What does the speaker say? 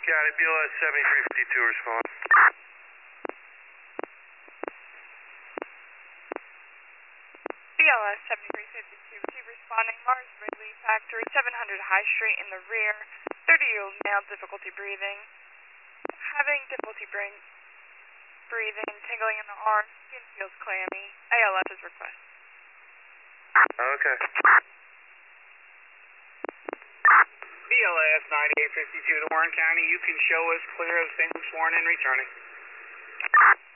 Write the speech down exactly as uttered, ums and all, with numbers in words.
Got it, B L S seventy-three fifty-two, respond. B L S seventy-three fifty-two, keep responding. Mars Wrigley Factory, seven hundred High Street in the rear. thirty-year-old male, difficulty breathing. Having difficulty bring, breathing, tingling in the arms, skin feels clammy. A L S is requested. Okay. B L S ninety-eight fifty-two to Warren County, you can show us clear of single sworn and returning.